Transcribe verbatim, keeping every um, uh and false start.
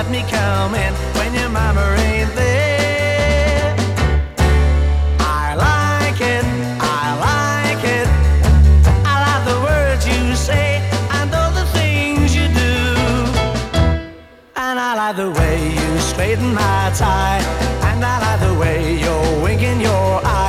let me come in when your mama ain't there. I like it, I like it. I like the words you say and all the things you do. And I like the way you straighten my tie, and I like the way you're winking your eye.